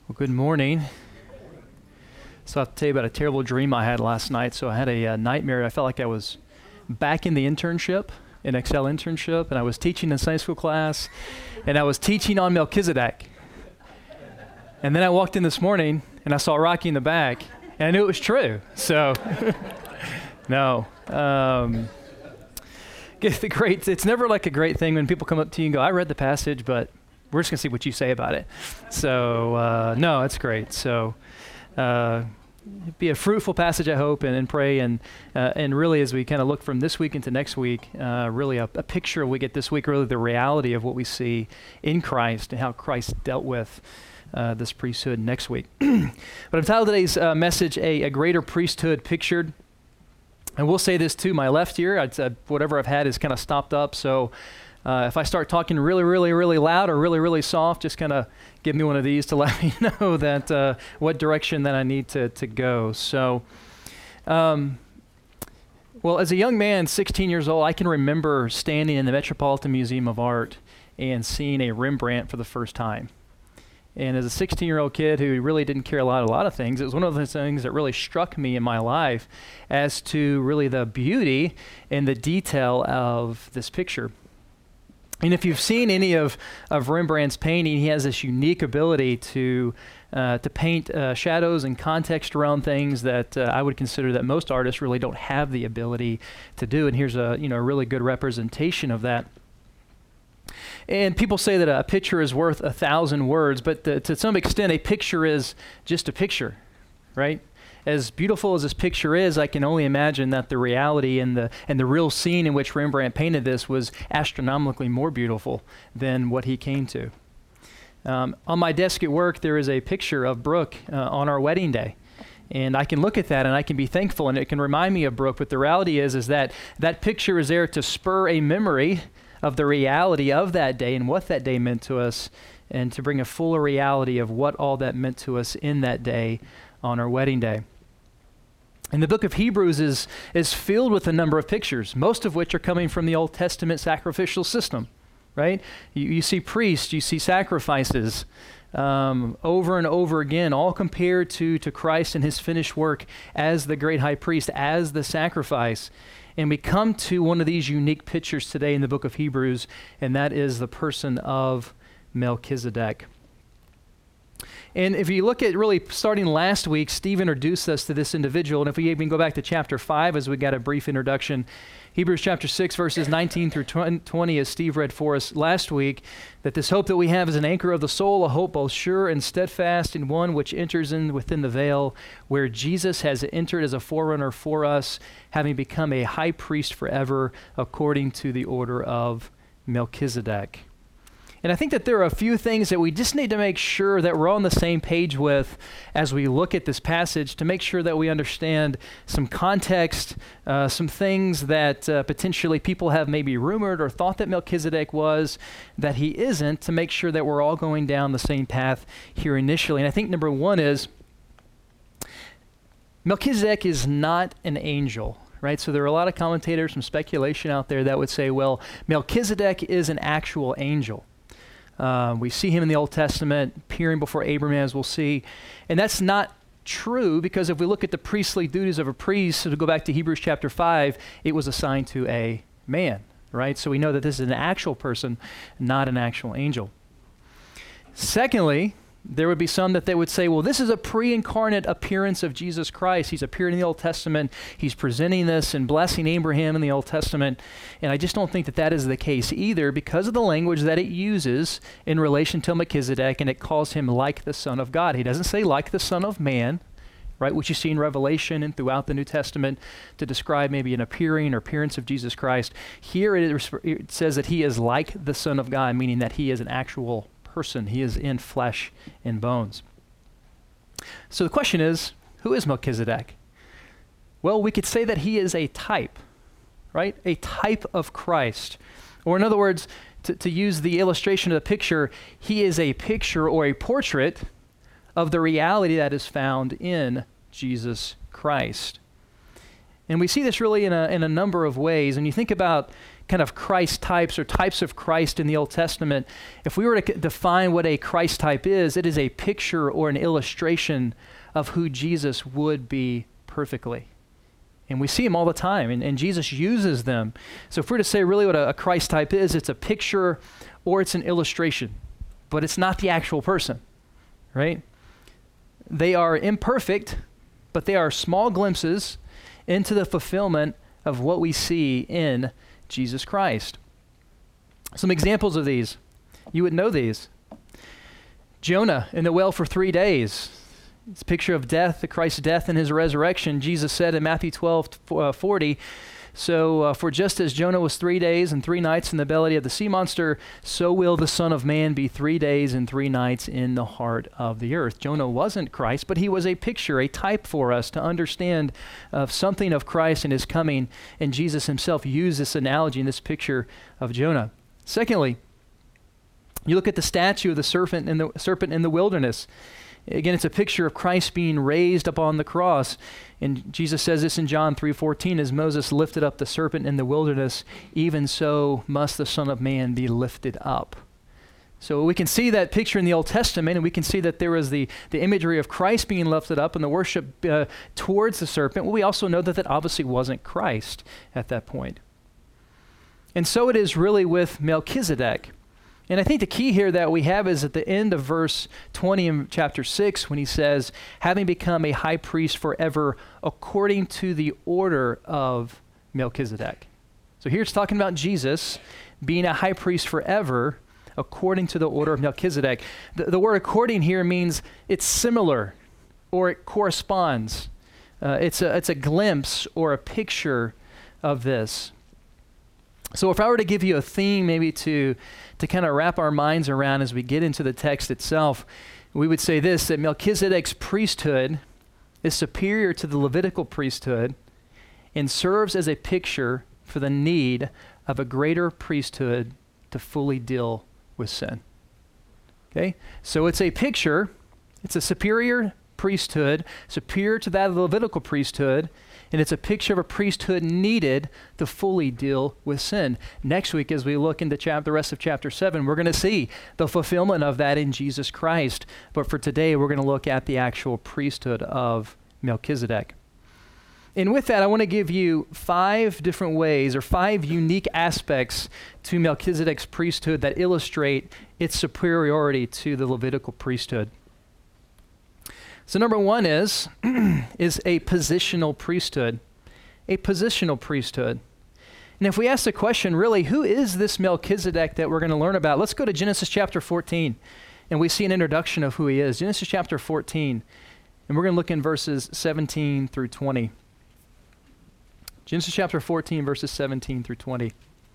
Well, good morning. So I'll tell you about a terrible dream I had last night. So I had a nightmare. I felt like I was back in the internship, an Excel internship, and I was teaching in Sunday school class, and I was teaching on Melchizedek. And then I walked in this morning, and I saw Rocky in the back, and I knew it was true. So, no. It's never like a great thing when people come up to you and go, I read the passage, but we're just going to see what you say about it. So, no, it's great. So, be a fruitful passage, I hope, and pray. And really, as we kind of look from this week into next week, really a picture we get this week, really the reality of what we see in Christ and how Christ dealt with this priesthood next week. But I've titled today's message, A Greater Priesthood Pictured. And we'll say this too, my left ear, whatever I've had is kind of stopped up. So if I start talking really, really, really loud or really, really soft, just kind of give me one of these to let me know that what direction that I need to go. So, well, as a young man, 16 years old, I can remember standing in the Metropolitan Museum of Art and seeing a Rembrandt for the first time. And as a 16-year-old kid who really didn't care a lot of things, it was one of those things that really struck me in my life as to really the beauty and the detail of this picture. And if you've seen any of Rembrandt's painting, he has this unique ability to paint shadows and context around things that I would consider that most artists really don't have the ability to do. And here's a really good representation of that. And people say that a picture is worth 1,000 words, but to some extent, a picture is just a picture, right? As beautiful as this picture is, I can only imagine that the reality and the real scene in which Rembrandt painted this was astronomically more beautiful than what he came to. On my desk at work, there is a picture of Brooke on our wedding day. And I can look at that and I can be thankful, and it can remind me of Brooke. But the reality is that picture is there to spur a memory of the reality of that day and what that day meant to us, and to bring a fuller reality of what all that meant to us in that day on our wedding day. And the book of Hebrews is filled with a number of pictures, most of which are coming from the Old Testament sacrificial system, right? You see priests, you see sacrifices over and over again, all compared to Christ and his finished work as the great high priest, as the sacrifice. And we come to one of these unique pictures today in the book of Hebrews, and that is the person of Melchizedek. And if you look at really starting last week, Steve introduced us to this individual. And if we even go back to chapter 5, as we got a brief introduction, Hebrews chapter 6, verses 19 through 20, as Steve read for us last week, that this hope that we have is an anchor of the soul, a hope both sure and steadfast, and one which enters in within the veil, where Jesus has entered as a forerunner for us, having become a high priest forever, according to the order of Melchizedek. And I think that there are a few things that we just need to make sure that we're on the same page with as we look at this passage, to make sure that we understand some context, some things that potentially people have maybe rumored or thought that Melchizedek was, that he isn't, to make sure that we're all going down the same path here initially. And I think number one is Melchizedek is not an angel. Right, so there are a lot of commentators, some speculation out there that would say, well, Melchizedek is an actual angel. We see him in the Old Testament appearing before Abraham, as we'll see. And that's not true, because if we look at the priestly duties of a priest, so to go back to Hebrews chapter 5, it was assigned to a man, right? So we know that this is an actual person, not an actual angel. Secondly, there would be some that they would say, well, this is a pre-incarnate appearance of Jesus Christ. He's appeared in the Old Testament. He's presenting this and blessing Abraham in the Old Testament. And I just don't think that that is the case either, because of the language that it uses in relation to Melchizedek, and it calls him like the Son of God. He doesn't say like the Son of Man, right, which you see in Revelation and throughout the New Testament to describe maybe an appearing or appearance of Jesus Christ. Here it says that he is like the Son of God, meaning that he is an actual person. He is in flesh and bones. So the question is, who is Melchizedek? Well, we could say that he is a type, right? A type of Christ. Or in other words, to use the illustration of the picture, he is a picture or a portrait of the reality that is found in Jesus Christ. And we see this really in a number of ways. And you think about kind of Christ types or types of Christ in the Old Testament, if we were to define what a Christ type is, it is a picture or an illustration of who Jesus would be perfectly. And we see him all the time, and Jesus uses them. So if we're to say really what a Christ type is, it's a picture or it's an illustration, but it's not the actual person, right? They are imperfect, but they are small glimpses into the fulfillment of what we see in Jesus Christ. Some examples of these. You would know these. Jonah in the well for 3 days. It's a picture of death, Christ's death and his resurrection. Jesus said in Matthew 12:40, for just as Jonah was 3 days and 3 nights in the belly of the sea monster, so will the Son of Man be 3 days and 3 nights in the heart of the earth. Jonah wasn't Christ, but he was a picture, a type for us to understand of something of Christ and his coming. And Jesus himself used this analogy in this picture of Jonah. Secondly, you look at the statue of the serpent in the wilderness. Again, it's a picture of Christ being raised up on the cross. And Jesus says this in John 3:14, as Moses lifted up the serpent in the wilderness, even so must the Son of Man be lifted up. So we can see that picture in the Old Testament, and we can see that there was the imagery of Christ being lifted up and the worship towards the serpent. Well, we also know that obviously wasn't Christ at that point. And so it is really with Melchizedek. And I think the key here that we have is at the end of verse 20 in chapter 6 when he says, having become a high priest forever according to the order of Melchizedek. So here it's talking about Jesus being a high priest forever according to the order of Melchizedek. The word according here means it's similar or it corresponds. It's a glimpse or a picture of this. So if I were to give you a theme maybe to kind of wrap our minds around as we get into the text itself, we would say this, that Melchizedek's priesthood is superior to the Levitical priesthood and serves as a picture for the need of a greater priesthood to fully deal with sin. Okay? So it's a picture, it's a superior priesthood, superior to that of the Levitical priesthood, and it's a picture of a priesthood needed to fully deal with sin. Next week, as we look into the rest of chapter 7, we're going to see the fulfillment of that in Jesus Christ. But for today, we're going to look at the actual priesthood of Melchizedek. And with that, I want to give you 5 different ways or 5 unique aspects to Melchizedek's priesthood that illustrate its superiority to the Levitical priesthood. So number 1 is a positional priesthood. A positional priesthood. And if we ask the question, really, who is this Melchizedek that we're going to learn about? Let's go to Genesis chapter 14, and we see an introduction of who he is. Genesis chapter 14, and we're going to look in verses 17 through 20. Genesis chapter 14, verses 17 through 20.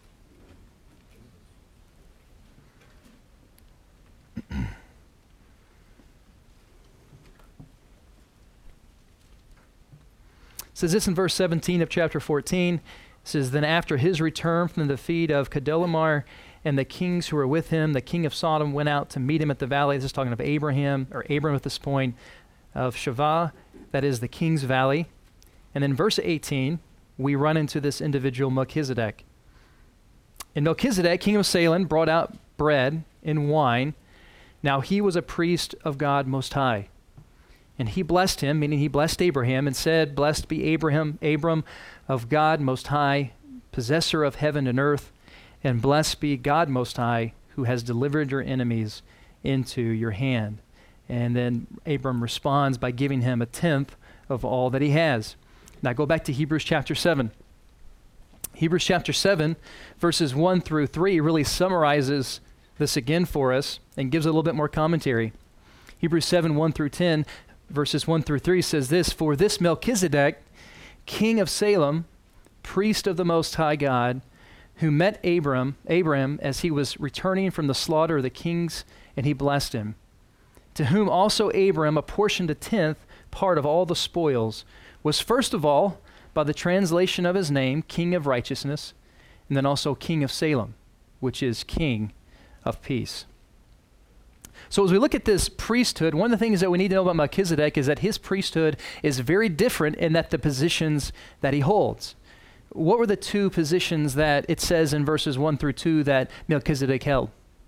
It says this in verse 17 of chapter 14. It says, then after his return from the defeat of Kedorlaomer and the kings who were with him, the king of Sodom went out to meet him at the valley. This is talking of Abram at this point, of Shavah, that is the king's valley. And in verse 18, we run into this individual Melchizedek. And Melchizedek, king of Salem, brought out bread and wine. Now he was a priest of God Most High. And he blessed him, meaning he blessed Abraham, and said, blessed be Abram of God Most High, possessor of heaven and earth, and blessed be God Most High, who has delivered your enemies into your hand. And then Abram responds by giving him a tenth of all that he has. Now go back to Hebrews chapter 7. Hebrews chapter 7, verses 1 through 3 really summarizes this again for us and gives a little bit more commentary. Hebrews 7, 1 through 10, verses 1 through 3 says this, for this Melchizedek, king of Salem, priest of the Most High God, who met Abram as he was returning from the slaughter of the kings, and he blessed him, to whom also Abram apportioned a tenth part of all the spoils, was first of all, by the translation of his name, King of Righteousness, and then also King of Salem, which is King of Peace. So as we look at this priesthood, one of the things that we need to know about Melchizedek is that his priesthood is very different in that the positions that he holds. What were the two positions that it says in verses 1 through 2 that Melchizedek held?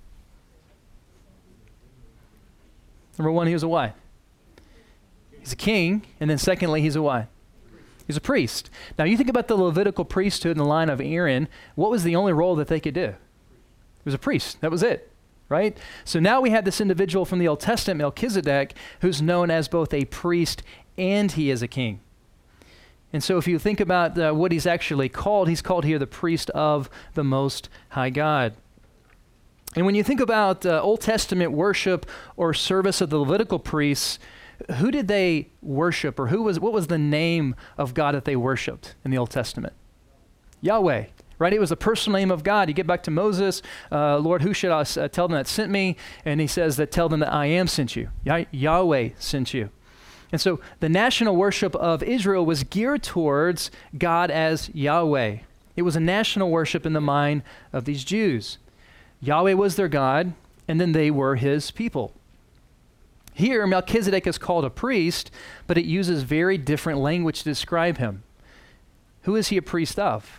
Number one, he was a what? He's a king. And then secondly, he's a what? He's a priest. Now you think about the Levitical priesthood in the line of Aaron. What was the only role that they could do? It was a priest. That was it, right? So now we have this individual from the Old Testament, Melchizedek, who's known as both a priest and he is a king. And so if you think about what he's actually called, he's called here the priest of the Most High God. And when you think about Old Testament worship or service of the Levitical priests, who did they worship, or what was the name of God that they worshiped in the Old Testament? Yahweh, right? It was the personal name of God. You get back to Moses, Lord, who should I tell them that sent me? And he says that tell them that I am sent you. Yahweh sent you. And so the national worship of Israel was geared towards God as Yahweh. It was a national worship in the mind of these Jews. Yahweh was their God, and then they were his people. Here, Melchizedek is called a priest, but it uses very different language to describe him. Who is he a priest of?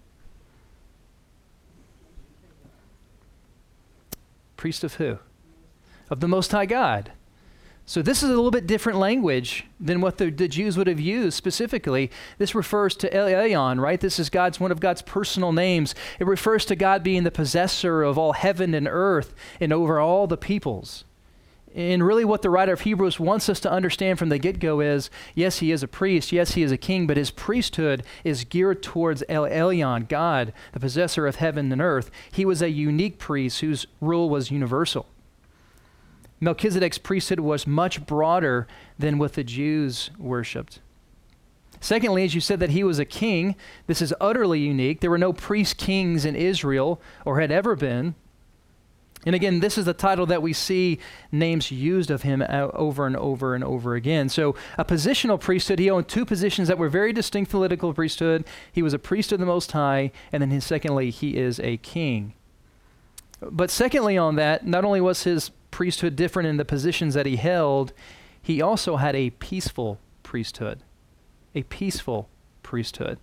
Priest of who? Of the Most High God. So this is a little bit different language than what the Jews would have used specifically. This refers to El Elyon, right? This is one of God's personal names. It refers to God being the possessor of all heaven and earth and over all the peoples. And really what the writer of Hebrews wants us to understand from the get-go is, yes, he is a priest, yes, he is a king, but his priesthood is geared towards El Elyon, God, the possessor of heaven and earth. He was a unique priest whose rule was universal. Melchizedek's priesthood was much broader than what the Jews worshipped. Secondly, as you said that he was a king, this is utterly unique. There were no priest kings in Israel, or had ever been. And again, this is the title that we see names used of him over and over and over again. So a positional priesthood, he owned two positions that were very distinct from the Levitical priesthood. He was a priest of the Most High, and then secondly, he is a king. But secondly on that, not only was his priesthood different in the positions that he held, he also had a peaceful priesthood. A peaceful priesthood.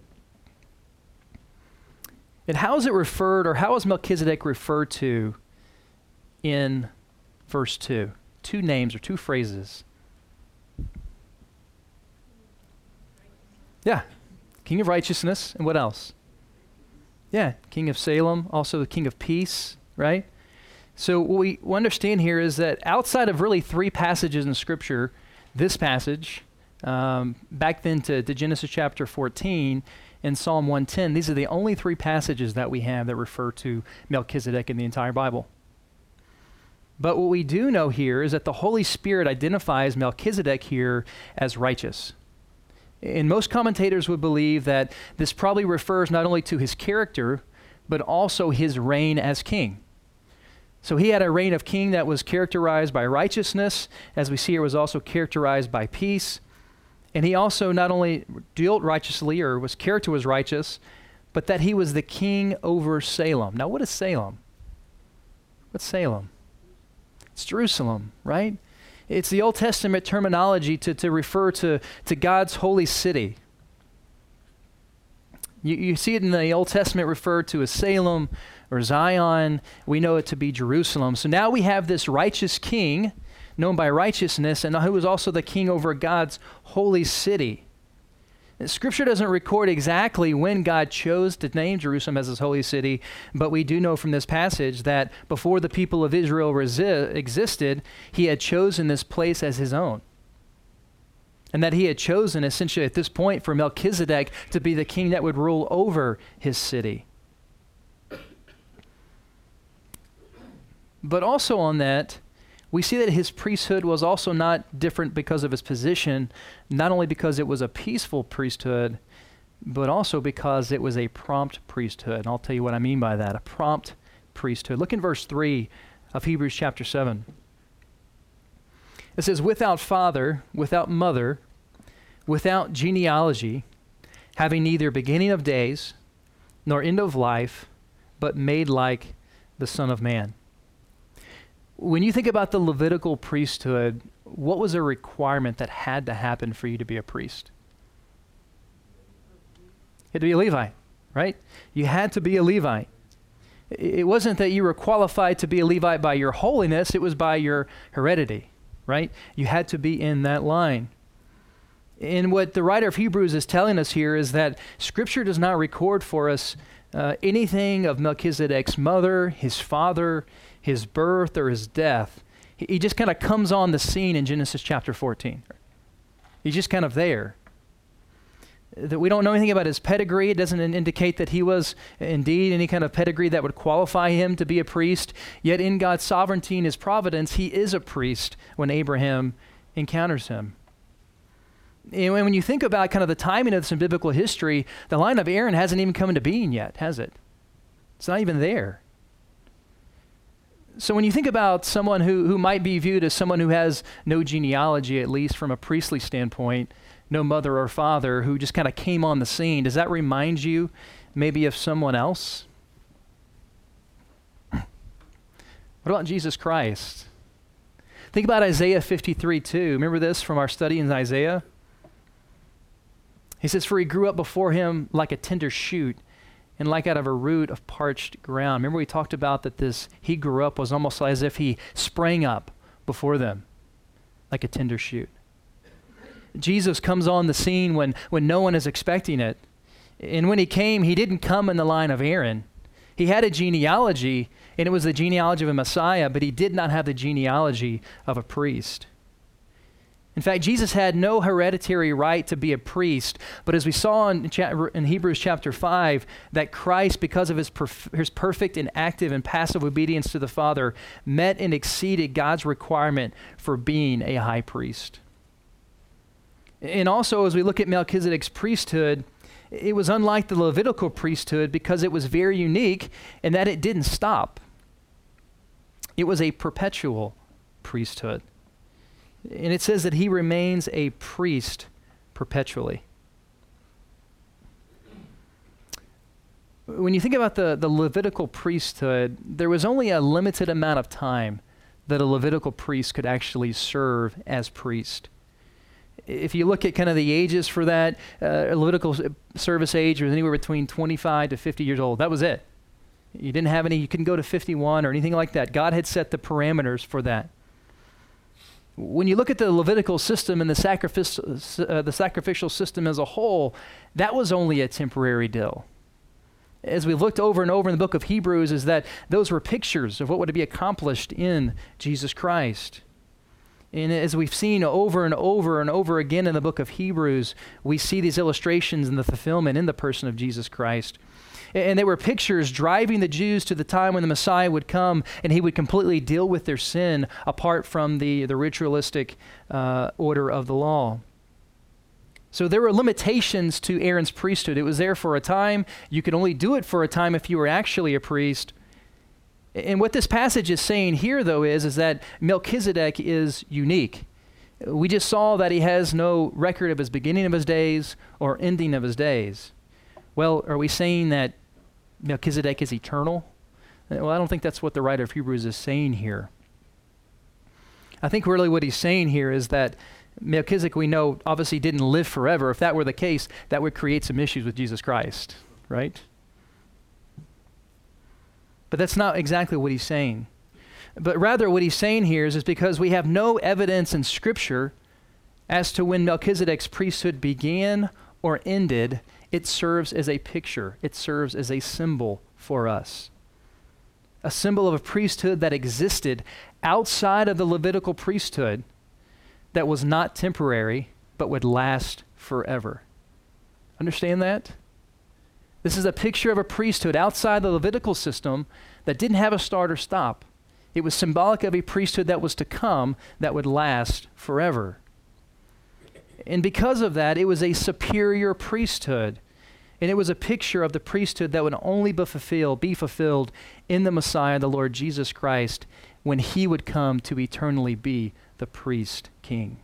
And how is it referred, or how is Melchizedek referred to in verse 2? Two names or two phrases. Yeah. King of righteousness, and what else? Yeah, King of Salem, also the King of Peace, right? So what we understand here is that outside of really three passages in Scripture, this passage, back then to Genesis chapter 14 and Psalm 110, these are the only three passages that we have that refer to Melchizedek in the entire Bible. But what we do know here is that the Holy Spirit identifies Melchizedek here as righteous. And most commentators would believe that this probably refers not only to his character, but also his reign as king. So he had a reign of king that was characterized by righteousness, as we see here was also characterized by peace. And he also not only dealt righteously, or was character was righteous, but that he was the king over Salem. Now what is Salem? What's Salem? It's Jerusalem, right? It's the Old Testament terminology to refer to God's holy city. You see it in the Old Testament referred to as Salem or Zion. We know it to be Jerusalem. So now we have this righteous king, known by righteousness, and who is also the king over God's holy city. And Scripture doesn't record exactly when God chose to name Jerusalem as his holy city, but we do know from this passage that before the people of Israel existed, he had chosen this place as his own. And that he had chosen essentially at this point for Melchizedek to be the king that would rule over his city. But also on that, we see that his priesthood was also not different because of his position, not only because it was a peaceful priesthood, but also because it was a prompt priesthood. And I'll tell you what I mean by that, a prompt priesthood. Look in verse 3 of Hebrews chapter 7. It says, without father, without mother, without genealogy, having neither beginning of days nor end of life, but made like the Son of Man. When you think about the Levitical priesthood, what was a requirement that had to happen for you to be a priest? had to be a Levite, right? You had to be a Levite. It wasn't that you were qualified to be a Levite by your holiness, it was by your heredity, right? You had to be in that line. And what the writer of Hebrews is telling us here is that Scripture does not record for us anything of Melchizedek's mother, his father, his birth, or his death. He just kind of comes on the scene in Genesis chapter 14. He's just kind of there. That we don't know anything about his pedigree. It doesn't indicate that he was indeed any kind of pedigree that would qualify him to be a priest. Yet in God's sovereignty and his providence, he is a priest when Abraham encounters him. And when you think about kind of the timing of this in biblical history, the line of Aaron hasn't even come into being yet, has it? It's not even there. So when you think about someone who might be viewed as someone who has no genealogy, at least from a priestly standpoint, no mother or father, who just kind of came on the scene, does that remind you maybe of someone else? What about Jesus Christ? Think about Isaiah 53:2. Remember this from our study in Isaiah? He says, "For he grew up before him like a tender shoot, and like out of a root of parched ground." Remember we talked about that this he grew up was almost as if he sprang up before them, like a tender shoot. Jesus comes on the scene when no one is expecting it. And when he came, he didn't come in the line of Aaron. He had a genealogy, and it was the genealogy of a Messiah, but he did not have the genealogy of a priest. In fact, Jesus had no hereditary right to be a priest, but as we saw in Hebrews chapter 5, that Christ, because of his perfect and active and passive obedience to the Father, met and exceeded God's requirement for being a high priest. And also, as we look at Melchizedek's priesthood, it was unlike the Levitical priesthood because it was very unique in that it didn't stop. It was a perpetual priesthood. And it says that he remains a priest perpetually. When you think about the Levitical priesthood, there was only a limited amount of time that a Levitical priest could actually serve as priest. If you look at kind of the ages for that, Levitical service age was anywhere between 25 to 50 years old. That was it. You didn't have any, you couldn't go to 51 or anything like that. God had set the parameters for that. When you look at the Levitical system and the sacrificial system as a whole, that was only a temporary deal. As we've looked over and over in the book of Hebrews, is that those were pictures of what would be accomplished in Jesus Christ. And as we've seen over and over and over again in the book of Hebrews, we see these illustrations and the fulfillment in the person of Jesus Christ. And they were pictures driving the Jews to the time when the Messiah would come and he would completely deal with their sin apart from the ritualistic order of the law. So there were limitations to Aaron's priesthood. It was there for a time. You could only do it for a time if you were actually a priest. And what this passage is saying here, though, is that Melchizedek is unique. We just saw that he has no record of his beginning of his days or ending of his days. Well, are we saying that Melchizedek is eternal? Well, I don't think that's what the writer of Hebrews is saying here. I think really what he's saying here is that Melchizedek, we know, obviously didn't live forever. If that were the case, that would create some issues with Jesus Christ, right? But that's not exactly what he's saying. But rather what he's saying here is because we have no evidence in Scripture as to when Melchizedek's priesthood began or ended, it serves as a picture. It serves as a symbol for us. A symbol of a priesthood that existed outside of the Levitical priesthood that was not temporary but would last forever. Understand that? This is a picture of a priesthood outside the Levitical system that didn't have a start or stop. It was symbolic of a priesthood that was to come that would last forever. And because of that, it was a superior priesthood. And it was a picture of the priesthood that would only be fulfilled in the Messiah, the Lord Jesus Christ, when he would come to eternally be the priest king.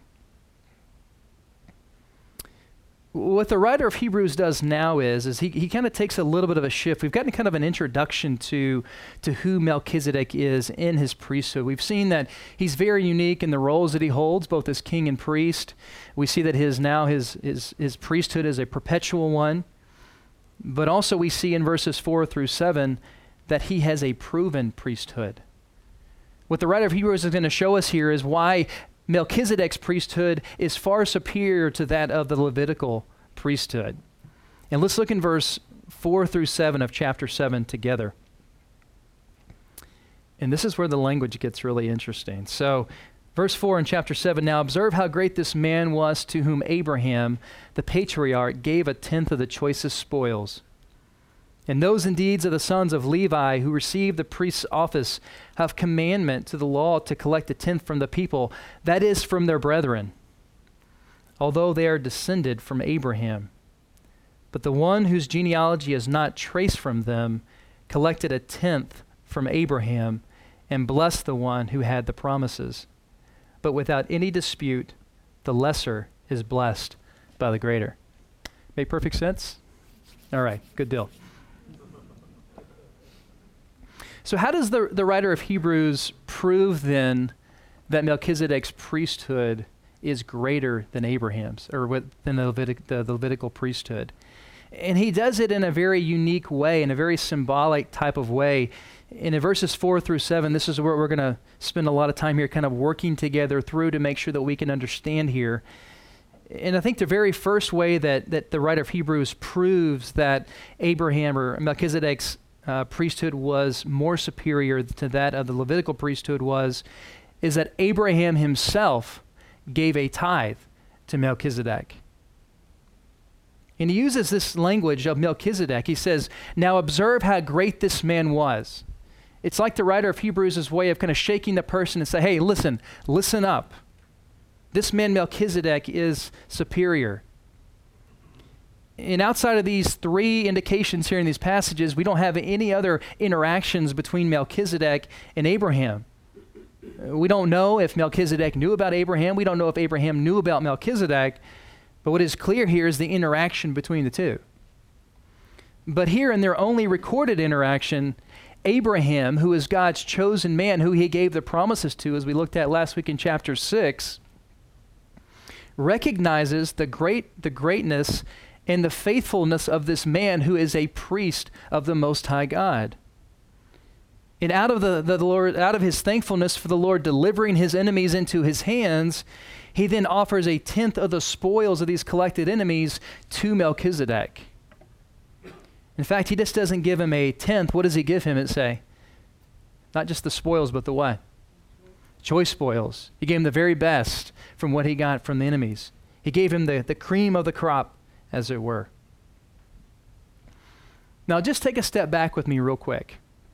What the writer of Hebrews does now is he kind of takes a little bit of a shift. We've gotten kind of an introduction to who Melchizedek is in his priesthood. We've seen that he's very unique in the roles that he holds, both as king and priest. We see that his priesthood is a perpetual one. but also we see in verses 4 through 7 that he has a proven priesthood. What the writer of Hebrews is going to show us here is why Melchizedek's priesthood is far superior to that of the Levitical priesthood. And let's look in verse 4 through 7 of chapter 7 together. And this is where the language gets really interesting. So, verse 4 in chapter 7, now observe how great this man was to whom Abraham, the patriarch, gave a tenth of the choicest spoils. And those indeed of the sons of Levi who received the priest's office have commandment to the law to collect a tenth from the people, that is, from their brethren, although they are descended from Abraham. But the one whose genealogy is not traced from them collected a tenth from Abraham and blessed the one who had the promises. But without any dispute, the lesser is blessed by the greater. Make perfect sense? All right, good deal. So how does the writer of Hebrews prove then that Melchizedek's priesthood is greater than Abraham's, or than the Levitical priesthood? And he does it in a very unique way, in a very symbolic type of way. And in verses 4 through 7, this is where we're going to spend a lot of time here kind of working together through to make sure that we can understand here. And I think the very first way that the writer of Hebrews proves that Abraham or Melchizedek's priesthood was more superior to that of the Levitical priesthood is that Abraham himself gave a tithe to Melchizedek. And he uses this language of Melchizedek. He says, now observe how great this man was. It's like the writer of Hebrews' way of kind of shaking the person and say, hey, listen up. This man Melchizedek is superior. And outside of these three indications here in these passages, we don't have any other interactions between Melchizedek and Abraham. We don't know if Melchizedek knew about Abraham. We don't know if Abraham knew about Melchizedek. But what is clear here is the interaction between the two. But here in their only recorded interaction, Abraham, who is God's chosen man, who he gave the promises to, as we looked at last week in chapter 6, recognizes the greatness and the faithfulness of this man who is a priest of the Most High God. And out of the Lord, out of his thankfulness for the Lord delivering his enemies into his hands, he then offers a tenth of the spoils of these collected enemies to Melchizedek. In fact, he just doesn't give him a tenth. What does he give him, it say? Not just the spoils, but the what? Choice spoils. He gave him the very best from what he got from the enemies. He gave him the cream of the crop, as it were. Now, just take a step back with me real quick.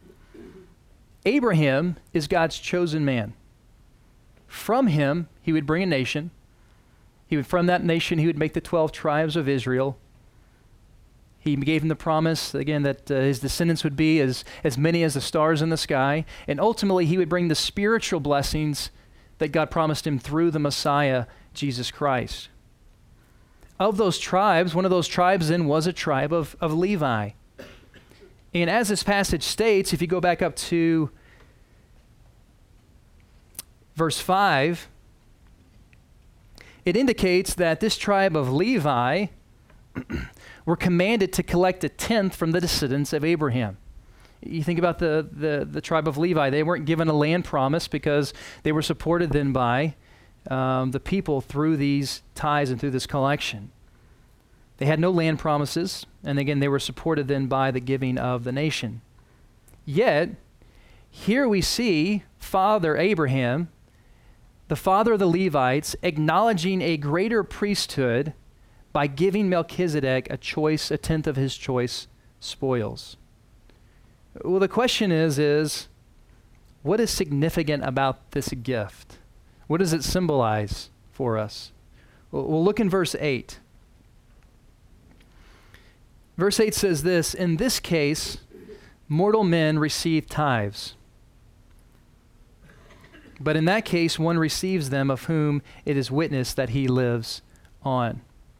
Abraham is God's chosen man. From him, he would bring a nation. From that nation, he would make the 12 tribes of Israel. He gave him the promise, again, that his descendants would be as many as the stars in the sky. And ultimately, he would bring the spiritual blessings that God promised him through the Messiah, Jesus Christ. Of those tribes, one of those tribes then was a tribe of Levi. And as this passage states, if you go back up to verse 5, it indicates that this tribe of Levi were commanded to collect a tenth from the descendants of Abraham. You think about the tribe of Levi. They weren't given a land promise because they were supported then by the people through these tithes and through this collection. They had no land promises, and again, they were supported then by the giving of the nation. Yet, here we see Father Abraham, the father of the Levites, acknowledging a greater priesthood by giving Melchizedek a tenth of his choice spoils. Well, the question is what is significant about this gift? What does it symbolize for us? We'll look in verse 8. Verse 8 says this, in this case, mortal men receive tithes. But in that case, one receives them of whom it is witnessed that he lives on.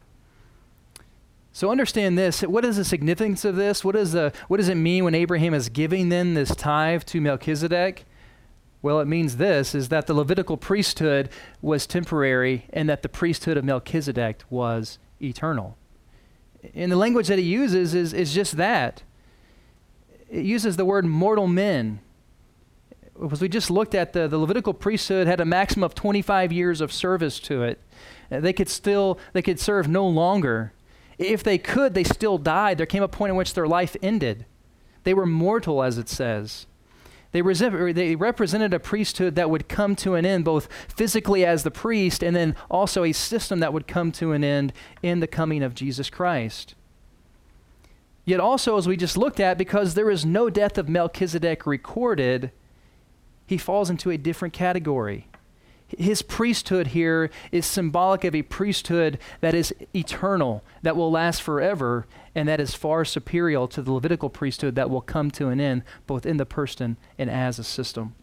So understand this. What is the significance of this? What does it mean when Abraham is giving then this tithe to Melchizedek? Well, it means this, is that the Levitical priesthood was temporary and that the priesthood of Melchizedek was eternal. And the language that he uses is just that. It uses the word mortal men. As we just looked at, the Levitical priesthood had a maximum of 25 years of service to it. They could serve no longer. If they could, they still died. There came a point in which their life ended. They were mortal, as it says. They represented a priesthood that would come to an end, both physically as the priest, and then also a system that would come to an end in the coming of Jesus Christ. Yet also, as we just looked at, because there is no death of Melchizedek recorded, he falls into a different category. His priesthood here is symbolic of a priesthood that is eternal, that will last forever, and that is far superior to the Levitical priesthood that will come to an end, both in the person and as a system.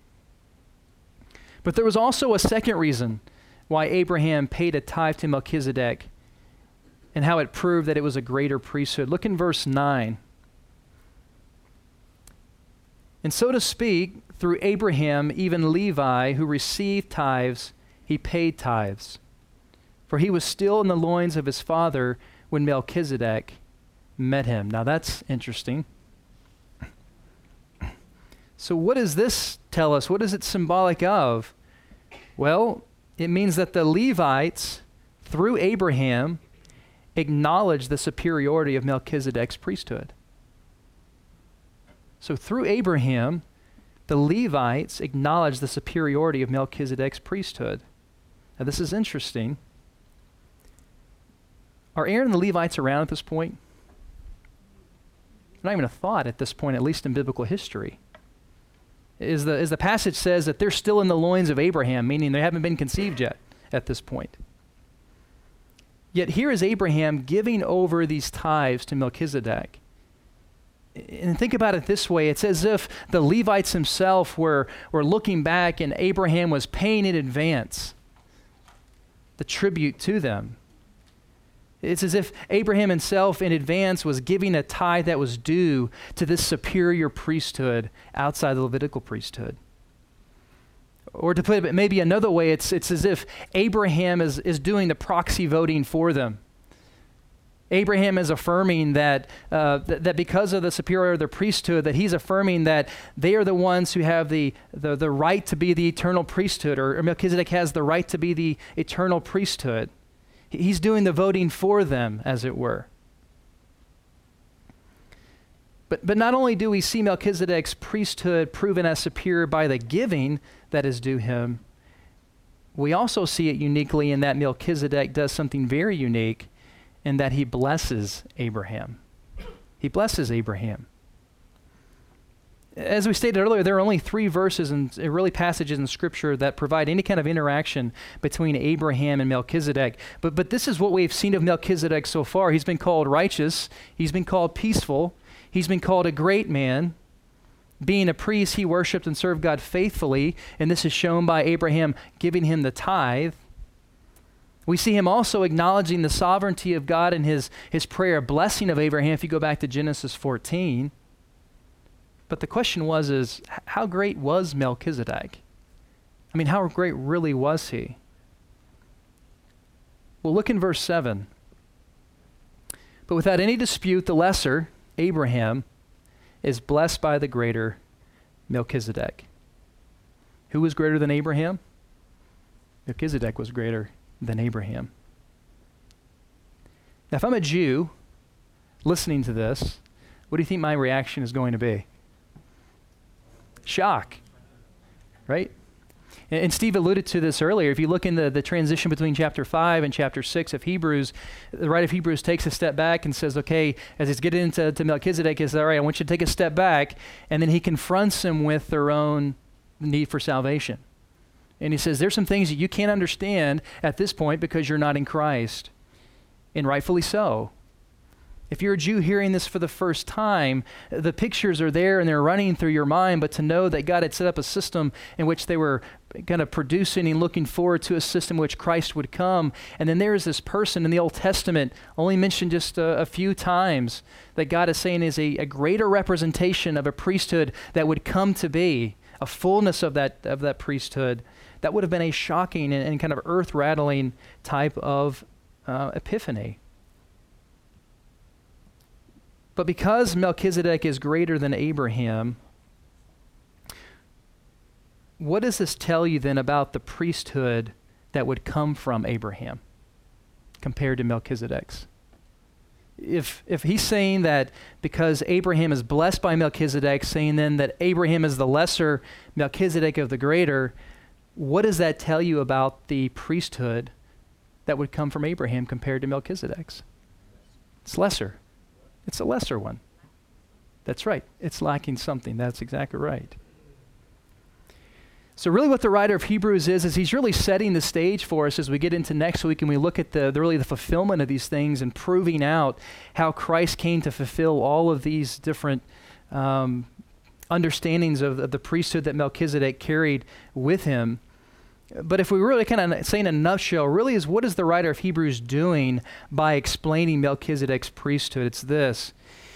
But there was also a second reason why Abraham paid a tithe to Melchizedek, and how it proved that it was a greater priesthood. Look in verse 9. And so to speak, through Abraham, even Levi, who received tithes, he paid tithes. For he was still in the loins of his father when Melchizedek met him. Now that's interesting. So what does this tell us? What is it symbolic of? Well, it means that the Levites, through Abraham, acknowledged the superiority of Melchizedek's priesthood. So through Abraham, the Levites acknowledged the superiority of Melchizedek's priesthood. Now this is interesting. Are Aaron and the Levites around at this point? Not even a thought at this point, at least in biblical history. As the passage says that they're still in the loins of Abraham, meaning they haven't been conceived yet at this point. Yet here is Abraham giving over these tithes to Melchizedek. And think about it this way. It's as if the Levites themselves were looking back and Abraham was paying in advance the tribute to them. It's as if Abraham himself in advance was giving a tithe that was due to this superior priesthood outside the Levitical priesthood. Or to put it maybe another way, it's as if Abraham is doing the proxy voting for them. Abraham is affirming that that because of the superiority of their priesthood, that he's affirming that they are the ones who have the right to be the eternal priesthood, or Melchizedek has the right to be the eternal priesthood. He's doing the voting for them, as it were. But not only do we see Melchizedek's priesthood proven as superior by the giving that is due him, we also see it uniquely in that Melchizedek does something very unique, in that he blesses Abraham. He blesses Abraham. As we stated earlier, there are only 3 verses and really passages in Scripture that provide any kind of interaction between Abraham and Melchizedek. But this is what we've seen of Melchizedek so far. He's been called righteous. He's been called peaceful. He's been called a great man. Being a priest, he worshiped and served God faithfully, and this is shown by Abraham giving him the tithe. We see him also acknowledging the sovereignty of God in his prayer blessing of Abraham, if you go back to Genesis 14. But the question is how great was Melchizedek? I mean, how great really was he? Well, look in verse 7. But without any dispute, the lesser, Abraham, is blessed by the greater Melchizedek. Who was greater than Abraham? Melchizedek was greater than Abraham. Now, if I'm a Jew listening to this, what do you think my reaction is going to be? Shock, right? And Steve alluded to this earlier. If you look in the transition between chapter 5 and chapter 6 of Hebrews, the writer of Hebrews takes a step back and says, okay, as he's getting into Melchizedek, he says, all right, I want you to take a step back, and then he confronts them with their own need for salvation. And he says, there's some things that you can't understand at this point because you're not in Christ. And rightfully so. If you're a Jew hearing this for the first time, the pictures are there and they're running through your mind, but to know that God had set up a system in which they were kind of producing and looking forward to a system in which Christ would come. And then there is this person in the Old Testament, only mentioned just a few times, that God is saying is a greater representation of a priesthood that would come to be, a fullness of that priesthood. That would have been a shocking and kind of earth-rattling type of epiphany. But because Melchizedek is greater than Abraham, what does this tell you then about the priesthood that would come from Abraham compared to Melchizedek's? If he's saying that because Abraham is blessed by Melchizedek, saying then that Abraham is the lesser, Melchizedek of the greater, what does that tell you about the priesthood that would come from Abraham compared to Melchizedek's? It's lesser. It's a lesser one. That's right. It's lacking something. That's exactly right. So really what the writer of Hebrews is he's really setting the stage for us as we get into next week and we look at the fulfillment of these things and proving out how Christ came to fulfill all of these different understandings of the priesthood that Melchizedek carried with him. But if we really kind of say in a nutshell, really is what is the writer of Hebrews doing by explaining Melchizedek's priesthood? It's this.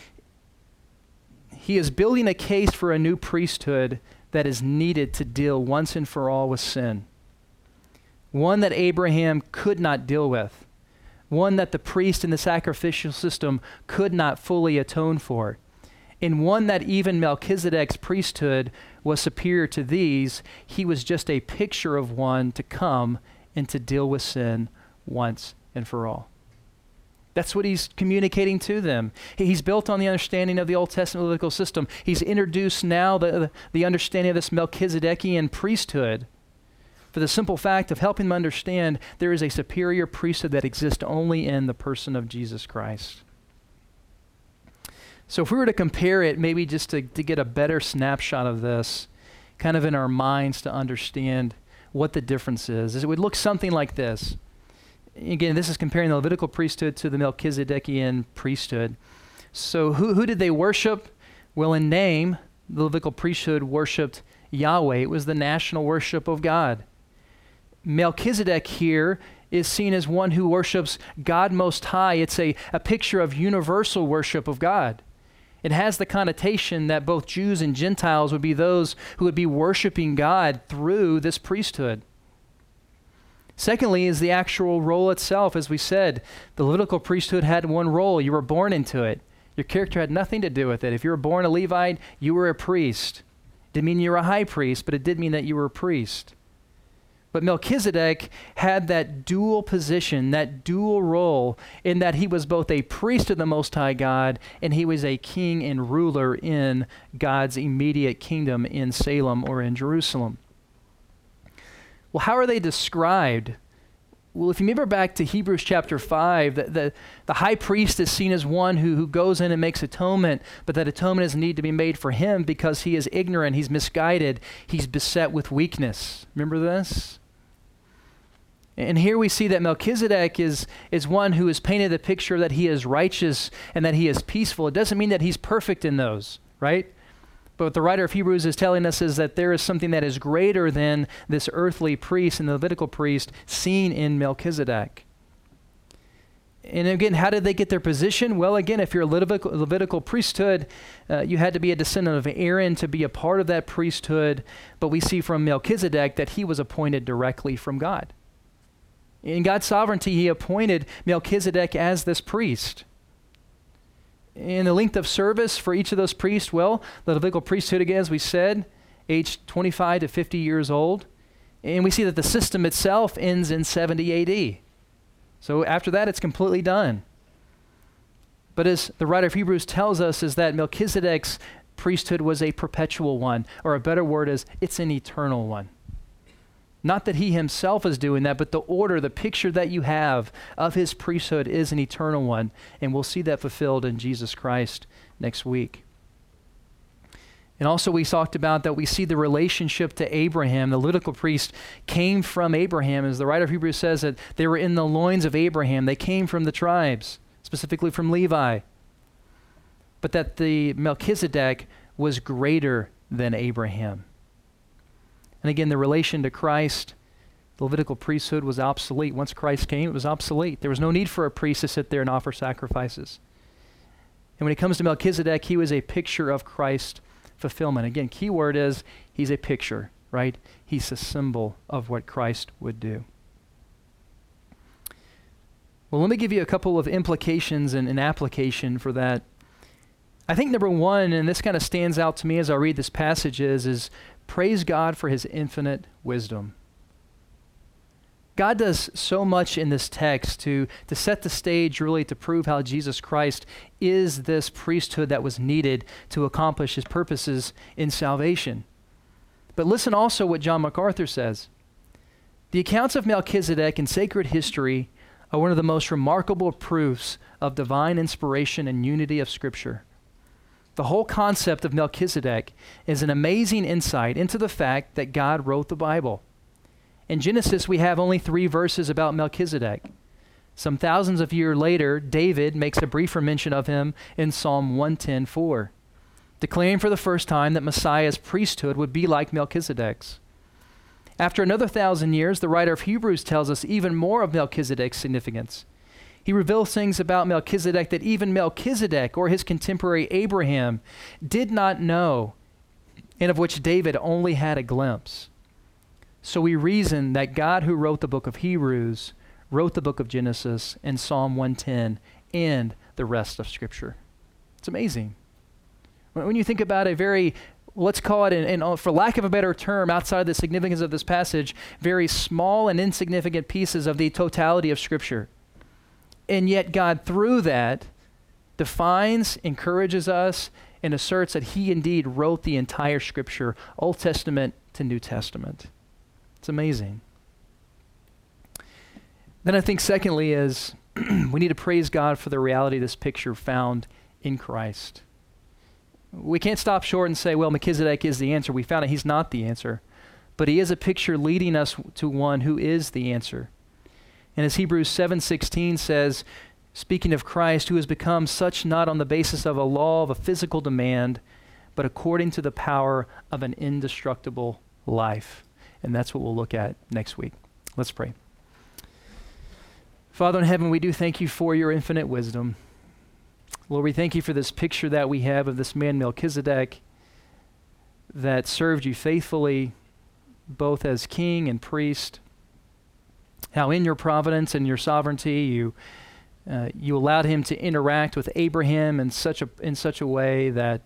He is building a case for a new priesthood that is needed to deal once and for all with sin. One that Abraham could not deal with. One that the priest in the sacrificial system could not fully atone for. And one that even Melchizedek's priesthood was superior to these. He was just a picture of one to come and to deal with sin once and for all. That's what he's communicating to them. He's built on the understanding of the Old Testament Levitical system. He's introduced now the understanding of this Melchizedekian priesthood for the simple fact of helping them understand there is a superior priesthood that exists only in the person of Jesus Christ. So if we were to compare it, maybe just to get a better snapshot of this, kind of in our minds to understand what the difference is it would look something like this. Again, this is comparing the Levitical priesthood to the Melchizedekian priesthood. So who did they worship? Well, in name, the Levitical priesthood worshiped Yahweh. It was the national worship of God. Melchizedek here is seen as one who worships God Most High. It's a picture of universal worship of God. It has the connotation that both Jews and Gentiles would be those who would be worshiping God through this priesthood. Secondly is the actual role itself. As we said, the Levitical priesthood had one role. You were born into it. Your character had nothing to do with it. If you were born a Levite, you were a priest. It didn't mean you were a high priest, but it did mean that you were a priest. But Melchizedek had that dual position, that dual role, in that he was both a priest of the Most High God and he was a king and ruler in God's immediate kingdom in Salem or in Jerusalem. Well, how are they described? Well, if you remember back to Hebrews chapter 5, the high priest is seen as one who goes in and makes atonement, but that atonement doesn't need to be made for him because he is ignorant, he's misguided, he's beset with weakness. Remember this? And here we see that Melchizedek is one who is painted the picture that he is righteous and that he is peaceful. It doesn't mean that he's perfect in those, right? But what the writer of Hebrews is telling us is that there is something that is greater than this earthly priest and the Levitical priest seen in Melchizedek. And again, how did they get their position? Well, again, if you're a Levitical priesthood, you had to be a descendant of Aaron to be a part of that priesthood. But we see from Melchizedek that he was appointed directly from God. In God's sovereignty, he appointed Melchizedek as this priest. And the length of service for each of those priests, well, the Levitical priesthood, again, as we said, aged 25 to 50 years old. And we see that the system itself ends in 70 AD. So after that, it's completely done. But as the writer of Hebrews tells us, is that Melchizedek's priesthood was a perpetual one, or a better word is, it's an eternal one. Not that he himself is doing that, but the order, the picture that you have of his priesthood is an eternal one. And we'll see that fulfilled in Jesus Christ next week. And also we talked about that we see the relationship to Abraham. The Levitical priest came from Abraham. As the writer of Hebrews says, that they were in the loins of Abraham. They came from the tribes, specifically from Levi. But that the Melchizedek was greater than Abraham. And again, the relation to Christ, the Levitical priesthood was obsolete. Once Christ came, it was obsolete. There was no need for a priest to sit there and offer sacrifices. And when it comes to Melchizedek, he was a picture of Christ's fulfillment. Again, key word is he's a picture, right? He's a symbol of what Christ would do. Well, let me give you a couple of implications and an application for that I think number one, and this kind of stands out to me as I read this passage, is praise God for his infinite wisdom. God does so much in this text to set the stage, really, to prove how Jesus Christ is this priesthood that was needed to accomplish his purposes in salvation. But listen also what John MacArthur says. The accounts of Melchizedek in sacred history are one of the most remarkable proofs of divine inspiration and unity of Scripture. The whole concept of Melchizedek is an amazing insight into the fact that God wrote the Bible. In Genesis, we have only 3 verses about Melchizedek. Some thousands of years later, David makes a briefer mention of him in Psalm 110:4, declaring for the first time that Messiah's priesthood would be like Melchizedek's. After another 1,000 years, the writer of Hebrews tells us even more of Melchizedek's significance. He reveals things about Melchizedek that even Melchizedek or his contemporary Abraham did not know, and of which David only had a glimpse. So we reason that God, who wrote the book of Hebrews, wrote the book of Genesis and Psalm 110 and the rest of Scripture. It's amazing. When you think about a very, let's call it, and for lack of a better term, outside the significance of this passage, very small and insignificant pieces of the totality of Scripture. And yet God, through that, defines, encourages us, and asserts that he indeed wrote the entire Scripture, Old Testament to New Testament. It's amazing. Then I think secondly is we need to praise God for the reality of this picture found in Christ. We can't stop short and say, well, Melchizedek is the answer. We found out he's not the answer. But he is a picture leading us to one who is the answer. And as Hebrews 7:16 says, speaking of Christ, who has become such not on the basis of a law of a physical demand, but according to the power of an indestructible life. And that's what we'll look at next week. Let's pray. Father in heaven, we do thank you for your infinite wisdom. Lord, we thank you for this picture that we have of this man Melchizedek that served you faithfully, both as king and priest. How in your providence and your sovereignty, you allowed him to interact with Abraham in such a way that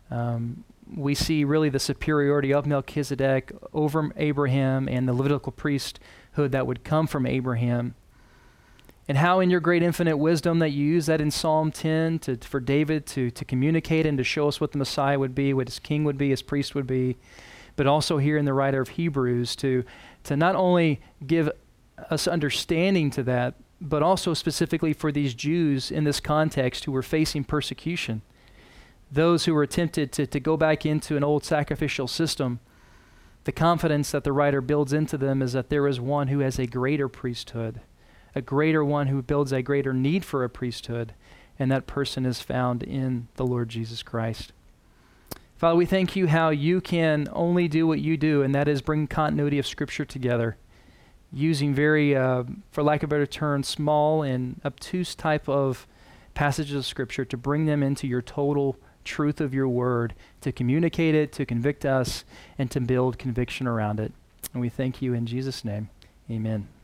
we see really the superiority of Melchizedek over Abraham and the Levitical priesthood that would come from Abraham. And how in your great infinite wisdom that you use that in Psalm 10 for David to communicate and to show us what the Messiah would be, what his king would be, his priest would be, but also here in the writer of Hebrews to not only give us understanding to that, but also specifically for these Jews in this context who were facing persecution. Those who were tempted to go back into an old sacrificial system, the confidence that the writer builds into them is that there is one who has a greater priesthood, a greater one who builds a greater need for a priesthood, and that person is found in the Lord Jesus Christ. Father, we thank you how you can only do what you do, and that is bring continuity of Scripture together, using very, for lack of a better term, small and obtuse type of passages of Scripture to bring them into your total truth of your word, to communicate it, to convict us, and to build conviction around it. And we thank you in Jesus' name. Amen.